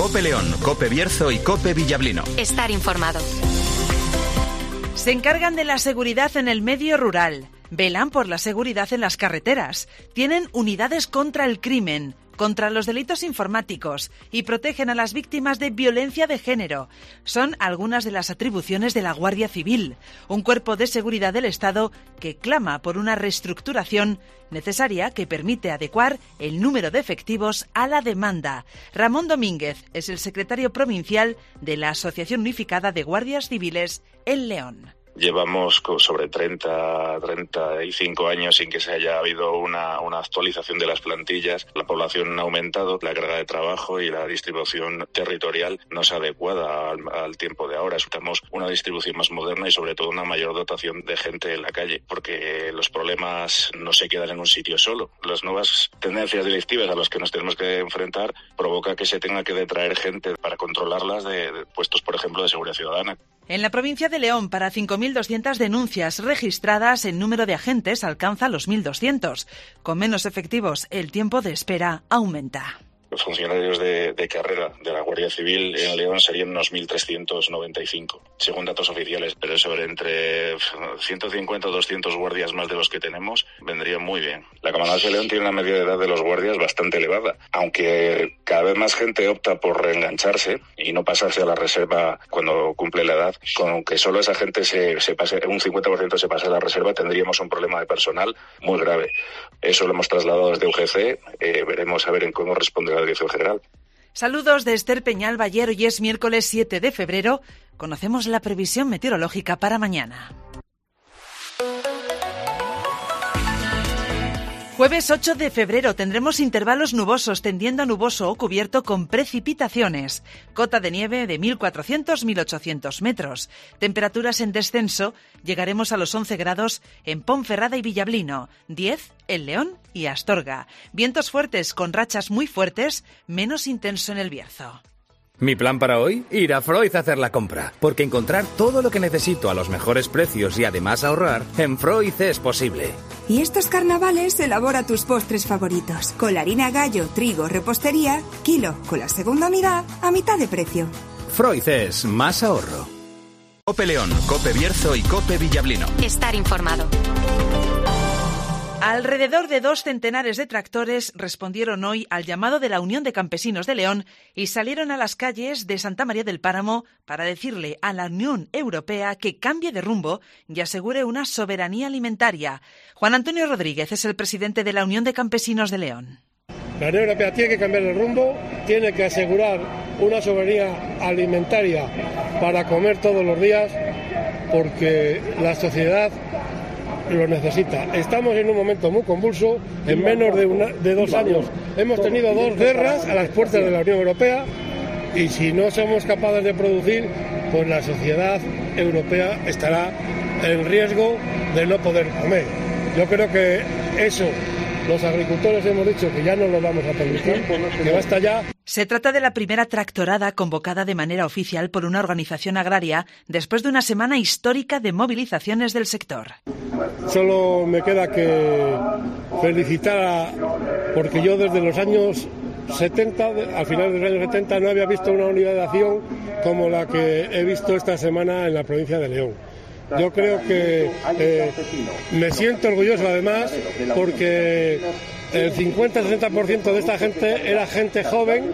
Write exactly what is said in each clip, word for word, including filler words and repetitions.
COPE León, COPE Bierzo y COPE Villablino. Estar informado. Se encargan de la seguridad en el medio rural. Velan por la seguridad en las carreteras. Tienen unidades contra el crimen, contra los delitos informáticos y protegen a las víctimas de violencia de género. Son algunas de las atribuciones de la Guardia Civil, un cuerpo de seguridad del Estado que clama por una reestructuración necesaria que permite adecuar el número de efectivos a la demanda. Ramón Domínguez es el secretario provincial de la Asociación Unificada de Guardias Civiles en León. Llevamos sobre treinta, treinta y cinco años sin que se haya habido una, una actualización de las plantillas. La población ha aumentado, la carga de trabajo y la distribución territorial no es adecuada al, al tiempo de ahora. Necesitamos una distribución más moderna y sobre todo una mayor dotación de gente en la calle, porque los problemas no se quedan en un sitio solo. Las nuevas tendencias delictivas a las que nos tenemos que enfrentar provoca que se tenga que detraer gente para controlarlas de, de puestos, por ejemplo, de seguridad ciudadana. En la provincia de León, para cinco mil doscientas denuncias registradas, el número de agentes alcanza los mil doscientos. Con menos efectivos, el tiempo de espera aumenta. Los funcionarios de, de carrera de la Guardia Civil en León serían unos mil trescientos noventa y cinco, según datos oficiales, pero sobre entre ciento cincuenta o doscientos guardias más de los que tenemos vendría muy bien. La Comandancia de León tiene una media de edad de los guardias bastante elevada, aunque cada vez más gente opta por reengancharse y no pasarse a la reserva cuando cumple la edad. Con que solo esa gente se, se pase, un cincuenta por ciento se pase a la reserva, tendríamos un problema de personal muy grave. Eso lo hemos trasladado desde U G C, eh, veremos a ver en cómo responde la Dirección General. Saludos de Esther Peñal Ballero. Hoy es miércoles siete de febrero. Conocemos la previsión meteorológica para mañana. Jueves ocho de febrero tendremos intervalos nubosos tendiendo a nuboso o cubierto con precipitaciones. Cota de nieve de mil cuatrocientos a mil ochocientos metros. Temperaturas en descenso. Llegaremos a los once grados en Ponferrada y Villablino, diez en León y Astorga. Vientos fuertes con rachas muy fuertes, menos intenso en el Bierzo. Mi plan para hoy, ir a Froiz a hacer la compra, porque encontrar todo lo que necesito a los mejores precios y además ahorrar, en Froiz es posible. Y estos carnavales elabora tus postres favoritos, con la harina gallo, trigo, repostería, kilo, con la segunda unidad a mitad de precio. Froiz es más ahorro. COPE León, COPE Bierzo y COPE Villablino. Estar informado. Alrededor de dos centenares de tractores respondieron hoy al llamado de la Unión de Campesinos de León y salieron a las calles de Santa María del Páramo para decirle a la Unión Europea que cambie de rumbo y asegure una soberanía alimentaria. Juan Antonio Rodríguez es el presidente de la Unión de Campesinos de León. La Unión Europea tiene que cambiar el rumbo, tiene que asegurar una soberanía alimentaria para comer todos los días, porque la sociedad lo necesita. Estamos en un momento muy convulso. En menos de, una, de dos años hemos tenido dos guerras a las puertas de la Unión Europea, y si no somos capaces de producir, pues la sociedad europea estará en riesgo de no poder comer. Yo creo que eso, los agricultores hemos dicho que ya no lo vamos a permitir, que basta ya. Se trata de la primera tractorada convocada de manera oficial por una organización agraria después de una semana histórica de movilizaciones del sector. Solo me queda que felicitar, a, porque yo desde los años setenta, al final de los años setenta, no había visto una unidad de acción como la que he visto esta semana en la provincia de León. Yo creo que eh, me siento orgulloso además, porque el cincuenta a sesenta por ciento de esta gente era gente joven,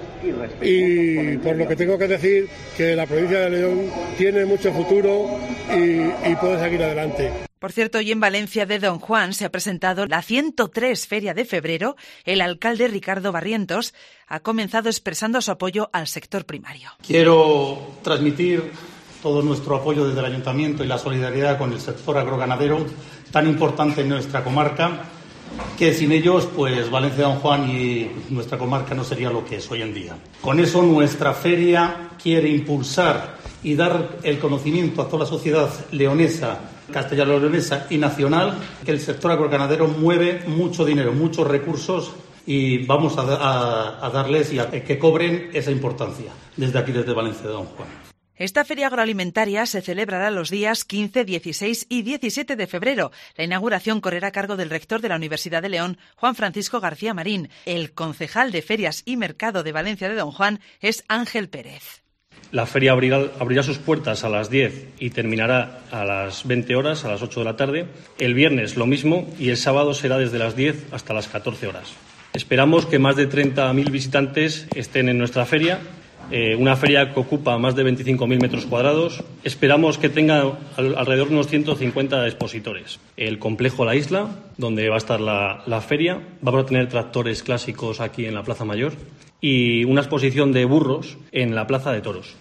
y por lo que tengo que decir que la provincia de León tiene mucho futuro y, y puede seguir adelante. Por cierto, hoy en Valencia de Don Juan se ha presentado la ciento tres Feria de Febrero. El alcalde Ricardo Barrientos ha comenzado expresando su apoyo al sector primario. Quiero transmitir todo nuestro apoyo desde el Ayuntamiento y la solidaridad con el sector agroganadero tan importante en nuestra comarca, que sin ellos, pues Valencia de Don Juan y nuestra comarca no sería lo que es hoy en día. Con eso nuestra feria quiere impulsar y dar el conocimiento a toda la sociedad leonesa, castellano-leonesa y nacional, que el sector agroganadero mueve mucho dinero, muchos recursos, y vamos a, a, a darles y a que cobren esa importancia desde aquí, desde Valencia de Don Juan. Esta feria agroalimentaria se celebrará los días quince, dieciséis y diecisiete de febrero. La inauguración correrá a cargo del rector de la Universidad de León, Juan Francisco García Marín. El concejal de Ferias y Mercado de Valencia de Don Juan es Ángel Pérez. La feria abrirá, abrirá sus puertas a las diez y terminará a las veinte horas, a las ocho de la tarde. El viernes lo mismo y el sábado será desde las diez hasta las catorce horas. Esperamos que más de treinta mil visitantes estén en nuestra feria. Eh, una feria que ocupa más de veinticinco mil metros cuadrados. Esperamos que tenga al, alrededor de unos ciento cincuenta expositores. El complejo La Isla, donde va a estar la, la feria. Vamos a tener tractores clásicos aquí en la Plaza Mayor y una exposición de burros en la Plaza de Toros.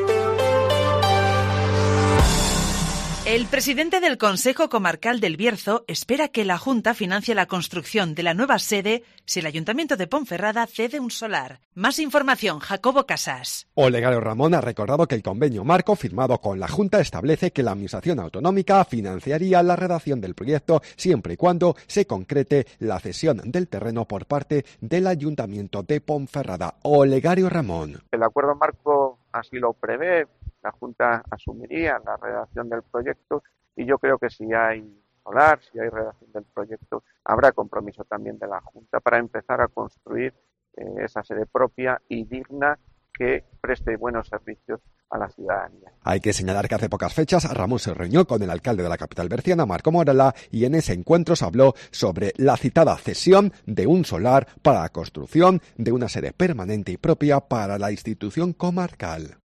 El presidente del Consejo Comarcal del Bierzo espera que la Junta financie la construcción de la nueva sede si el Ayuntamiento de Ponferrada cede un solar. Más información, Jacobo Casas. Olegario Ramón ha recordado que el convenio marco firmado con la Junta establece que la Administración Autonómica financiaría la redacción del proyecto siempre y cuando se concrete la cesión del terreno por parte del Ayuntamiento de Ponferrada. Olegario Ramón. El acuerdo marco así lo prevé. La Junta asumiría la redacción del proyecto y yo creo que si hay solar, si hay redacción del proyecto, habrá compromiso también de la Junta para empezar a construir eh, esa sede propia y digna que preste buenos servicios a la ciudadanía. Hay que señalar que hace pocas fechas Ramón se reunió con el alcalde de la capital berciana, Marco Morala, y en ese encuentro se habló sobre la citada cesión de un solar para la construcción de una sede permanente y propia para la institución comarcal.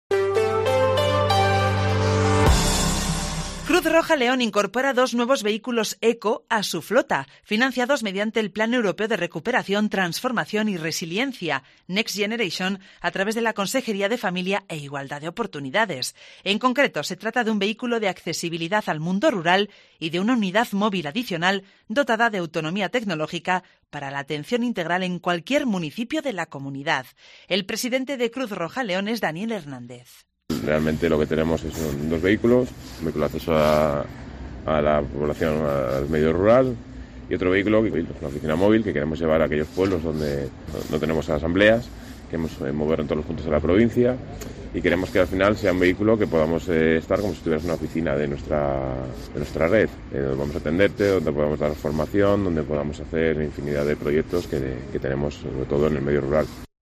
Cruz Roja León incorpora dos nuevos vehículos eco a su flota, financiados mediante el Plan Europeo de Recuperación, Transformación y Resiliencia, Next Generation, a través de la Consejería de Familia e Igualdad de Oportunidades. En concreto, se trata de un vehículo de accesibilidad al mundo rural y de una unidad móvil adicional dotada de autonomía tecnológica para la atención integral en cualquier municipio de la comunidad. El presidente de Cruz Roja León es Daniel Hernández. Realmente lo que tenemos son dos vehículos, un vehículo de acceso a, a la población, al medio rural, y otro vehículo, una oficina móvil que queremos llevar a aquellos pueblos donde no tenemos asambleas, queremos mover en todos los puntos de la provincia y queremos que al final sea un vehículo que podamos eh, estar como si estuvieras en una oficina de nuestra, de nuestra red, eh, donde vamos a atenderte, donde podamos dar formación, donde podamos hacer infinidad de proyectos que, que tenemos sobre todo en el medio rural.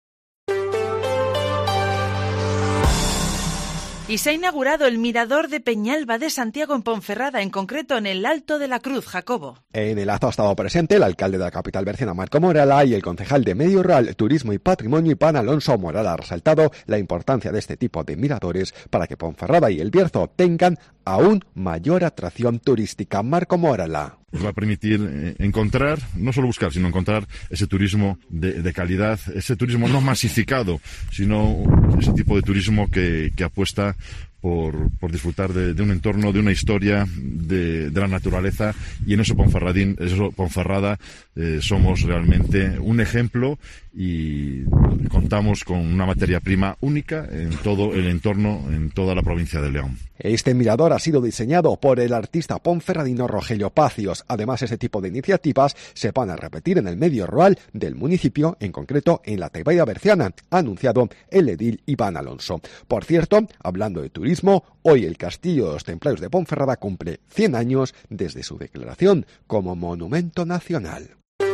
Y se ha inaugurado el mirador de Peñalba de Santiago en Ponferrada, en concreto en el Alto de la Cruz, Jacobo. En el acto ha estado presente el alcalde de la capital berciana, Marco Morala, y el concejal de Medio Rural, Turismo y Patrimonio, Iván Alonso Morala. Ha resaltado la importancia de este tipo de miradores para que Ponferrada y el Bierzo tengan aún mayor atracción turística. Marco Morala. Nos va a permitir eh, encontrar, no solo buscar, sino encontrar ese turismo de, de calidad, ese turismo no masificado, sino ese tipo de turismo que, que apuesta por, por disfrutar de, de un entorno, de una historia, de, de la naturaleza, y en eso Ponferradín, eso Ponferrada, eh, somos realmente un ejemplo y contamos con una materia prima única en todo el entorno, en toda la provincia de León. Este mirador ha sido diseñado por el artista ponferradino Rogelio Pacios. Además, este tipo de iniciativas se van a repetir en el medio rural del municipio, en concreto en la Tebaida berciana, ha anunciado el edil Iván Alonso. Por cierto, hablando de turismo, hoy el Castillo de los Templarios de Ponferrada cumple cien años desde su declaración como monumento nacional.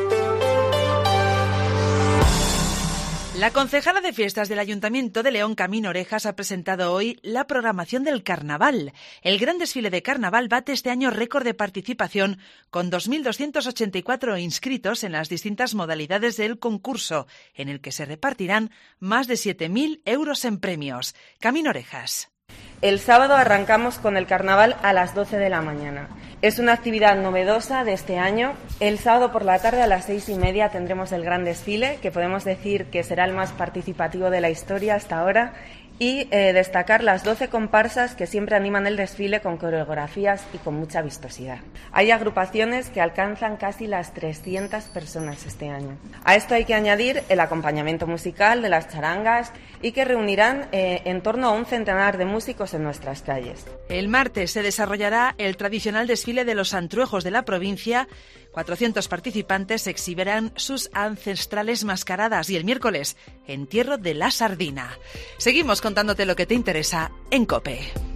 La concejala de fiestas del Ayuntamiento de León, Camino Orejas, ha presentado hoy la programación del Carnaval. El gran desfile de Carnaval bate este año récord de participación con dos mil doscientos ochenta y cuatro inscritos en las distintas modalidades del concurso, en el que se repartirán más de siete mil euros en premios. Camino Orejas. El sábado arrancamos con el carnaval a las doce de la mañana. Es una actividad novedosa de este año. El sábado por la tarde a las seis y media tendremos el gran desfile, que podemos decir que será el más participativo de la historia hasta ahora, y eh, destacar las doce comparsas que siempre animan el desfile con coreografías y con mucha vistosidad. Hay agrupaciones que alcanzan casi las trescientas personas este año. A esto hay que añadir el acompañamiento musical de las charangas y que reunirán eh, en torno a un centenar de músicos en nuestras calles. El martes se desarrollará el tradicional desfile de los antruejos de la provincia. cuatrocientos participantes exhibirán sus ancestrales mascaradas y el miércoles, entierro de la sardina. Seguimos con contándote lo que te interesa en COPE.